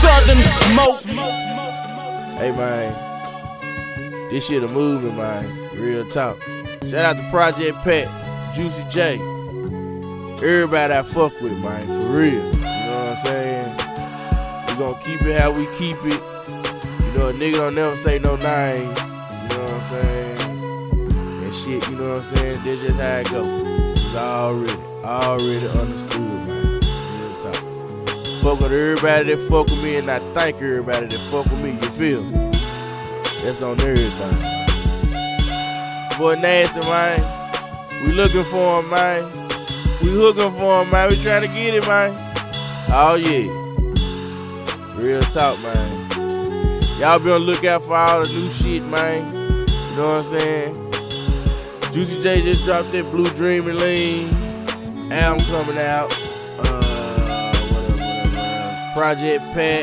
Southern Smoke. Hey man, this shit a movement, man. Real talk. Shout out to Project Pat, Juicy J. Everybody I fuck with, man, for real. You know what I'm saying? We gonna keep it how we keep it. You know, a nigga don't never say no names. You know what I'm saying? And shit, you know what I'm saying? That's just how it go. It's already understood, man. Real talk. Fuck with everybody that fuck with me, and I thank everybody that fuck with me. You feel me? That's on everything. Boy Nasty, man. We looking for him, man. We hooking for him, man. We trying to get it, man. Oh, yeah. Real talk, man. Y'all be on the lookout for all the new shit, man. You know what I'm saying? Juicy J just dropped that Blue Dream and Lean album coming out. Whatever. Project Pat.